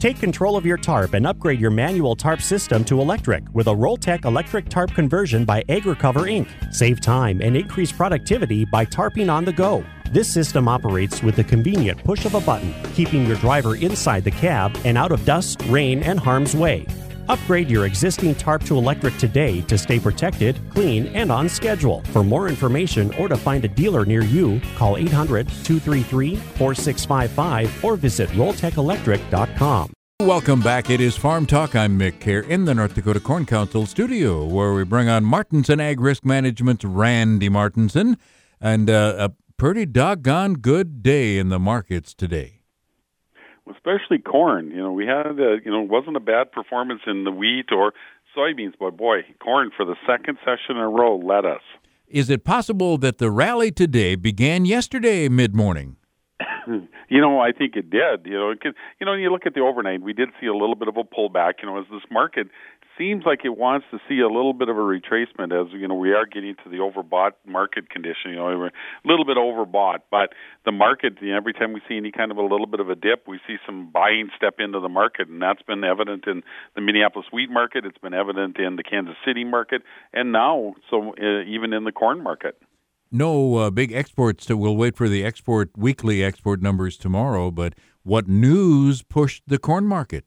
Take control of your tarp and upgrade your manual tarp system to electric with a Rolltech electric tarp conversion by AgriCover Inc. Save time and increase productivity by tarping on the go. This system operates with the convenient push of a button, keeping your driver inside the cab and out of dust, rain, and harm's way. Upgrade your existing tarp to electric today to stay protected, clean, and on schedule. For more information or to find a dealer near you, call 800-233-4655 or visit rolltechelectric.com. Welcome back. It is Farm Talk. I'm Mick Kerr in the North Dakota Corn Council studio, where we bring on Martinson Ag Risk Management's Randy Martinson, and a pretty doggone good day in the markets today. Especially corn. We had, it wasn't a bad performance in the wheat or soybeans, but boy, corn for the second session in a row led us. Is it possible that the rally today began yesterday mid-morning? I think it did. You look at the overnight, we did see a little bit of a pullback, as this market seems like it wants to see a little bit of a retracement as, we are getting to the overbought market condition. We're a little bit overbought, but the market, every time we see any kind of a little bit of a dip, we see some buying step into the market, and that's been evident in the Minneapolis wheat market. It's been evident in the Kansas City market, and now even in the corn market. No big exports. We'll wait for the weekly export numbers tomorrow, but what news pushed the corn market?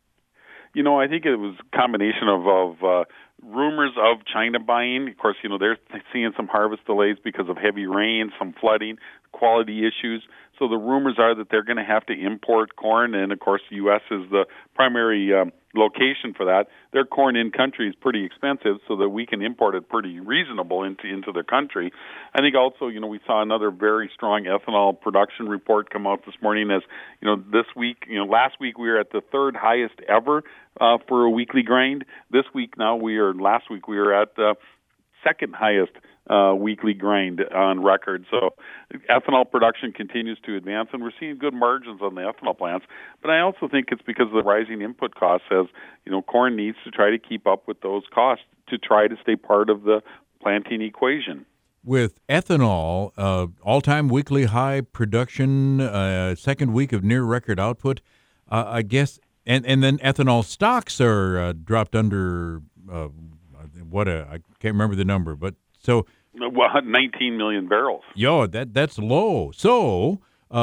I think it was a combination of rumors of China buying. Of course, they're seeing some harvest delays because of heavy rain, some flooding, quality issues. So the rumors are that they're going to have to import corn, and of course, the U.S. is the primary location for that. Their corn in country is pretty expensive, so that we can import it pretty reasonable into their country. I think also, we saw another very strong ethanol production report come out this morning. As this week, last week we were at the third highest ever for a weekly grind. Last week we were at the second highest weekly grind on record. So ethanol production continues to advance, and we're seeing good margins on the ethanol plants. But I also think it's because of the rising input costs, as corn needs to try to keep up with those costs to try to stay part of the planting equation. With ethanol, all-time weekly high production, second week of near record output, I guess, and then ethanol stocks are dropped under I can't remember the number, but so 19 million barrels. That's low. So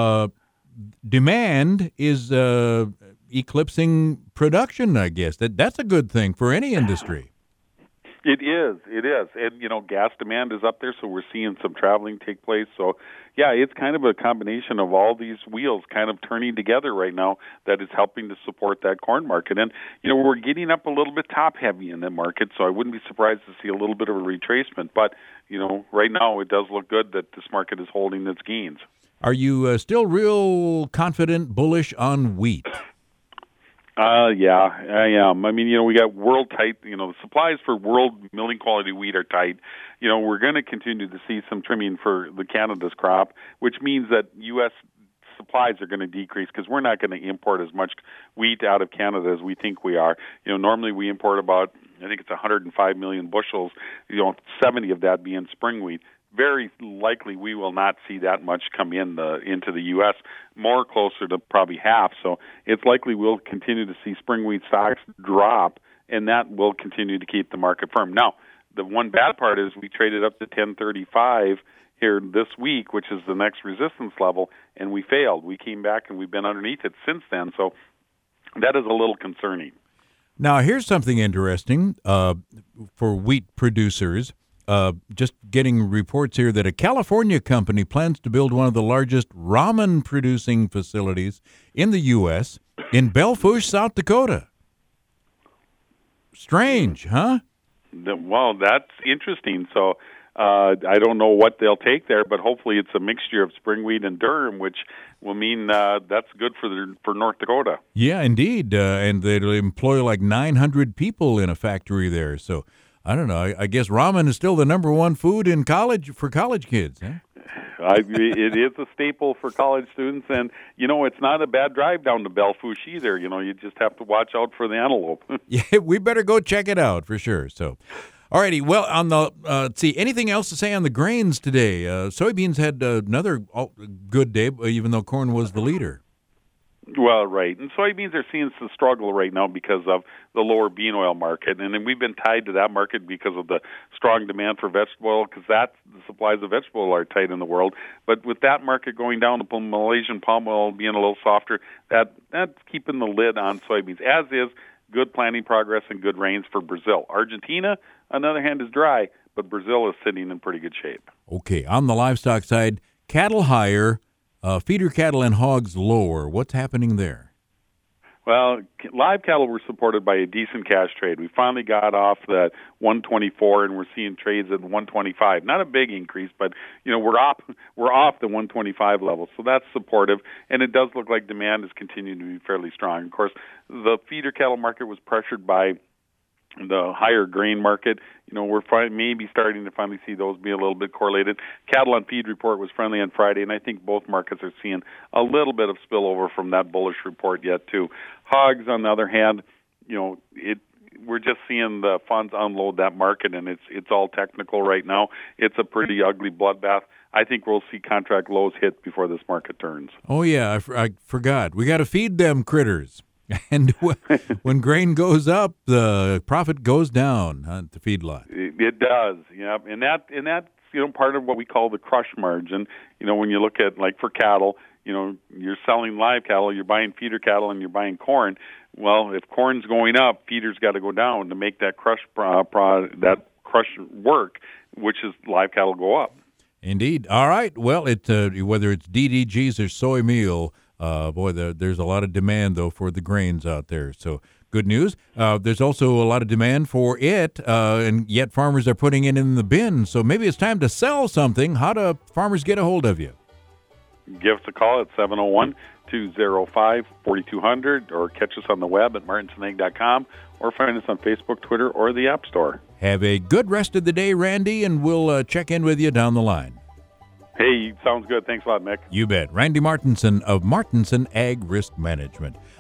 demand is eclipsing production, I guess. That's a good thing for any industry. It is. And, gas demand is up there, so we're seeing some traveling take place. So, yeah, it's kind of a combination of all these wheels kind of turning together right now that is helping to support that corn market. And, we're getting up a little bit top-heavy in the market, so I wouldn't be surprised to see a little bit of a retracement. But, right now it does look good that this market is holding its gains. Are you still real confident, bullish on wheat? Yeah, I am. I mean, we got world tight, the supplies for world milling quality wheat are tight. We're going to continue to see some trimming for the Canada's crop, which means that U.S. supplies are going to decrease because we're not going to import as much wheat out of Canada as we think we are. Normally we import about, I think it's 105 million bushels, 70 of that being spring wheat. Very likely we will not see that much come into the U.S., more closer to probably half. So it's likely we'll continue to see spring wheat stocks drop, and that will continue to keep the market firm. Now, the one bad part is we traded up to 1035 here this week, which is the next resistance level, and we failed. We came back, and we've been underneath it since then. So that is a little concerning. Now, here's something interesting for wheat producers. Just getting reports here that a California company plans to build one of the largest ramen-producing facilities in the U.S. in Belle Fourche, South Dakota. Strange, huh? Well, that's interesting. So I don't know what they'll take there, but hopefully it's a mixture of spring wheat and durum, which will mean that's good for North Dakota. Yeah, indeed. And they'll employ like 900 people in a factory there. So I don't know. I guess ramen is still the number one food in college for college kids. Huh? It is a staple for college students, and it's not a bad drive down to Belle Fourche either. You just have to watch out for the antelope. Yeah, we better go check it out for sure. So, all righty. Well, on the let's see, anything else to say on the grains today? Soybeans had another good day, even though corn was the leader. Well, right. And soybeans are seeing some struggle right now because of the lower bean oil market. And then we've been tied to that market because of the strong demand for vegetable oil, because the supplies of vegetable oil are tight in the world. But with that market going down, the Malaysian palm oil being a little softer, that's keeping the lid on soybeans, as is good planting progress and good rains for Brazil. Argentina, on the other hand, is dry, but Brazil is sitting in pretty good shape. Okay, on the livestock side, cattle higher, feeder cattle and hogs lower. What's happening there? Well, live cattle were supported by a decent cash trade. We finally got off that 124, and we're seeing trades at 125. Not a big increase, but we're off the 125 level, so that's supportive. And it does look like demand is continuing to be fairly strong. Of course, the feeder cattle market was pressured by the higher grain market. We're maybe starting to finally see those be a little bit correlated. Cattle on feed report was friendly on Friday, and I think both markets are seeing a little bit of spillover from that bullish report yet too. Hogs, on the other hand, we're just seeing the funds unload that market, and it's all technical right now. It's a pretty ugly bloodbath. I think we'll see contract lows hit before this market turns. Oh yeah, I forgot. We got to feed them critters. And when grain goes up, the profit goes down at the feedlot. It does, yeah, and that's part of what we call the crush margin. When you look at, like, for cattle, you're selling live cattle, you're buying feeder cattle, and you're buying corn. Well, if corn's going up, feeder's got to go down to make that crush work, which is live cattle go up. Indeed. All right. Well, whether it's DDGs or soy meal. There's a lot of demand, though, for the grains out there. So good news. There's also a lot of demand for it, and yet farmers are putting it in the bin. So maybe it's time to sell something. How do farmers get a hold of you? Give us a call at 701-205-4200, or catch us on the web at martinsonegg.com, or find us on Facebook, Twitter, or the App Store. Have a good rest of the day, Randy, and we'll check in with you down the line. Hey, sounds good. Thanks a lot, Mick. You bet. Randy Martinson of Martinson Ag Risk Management.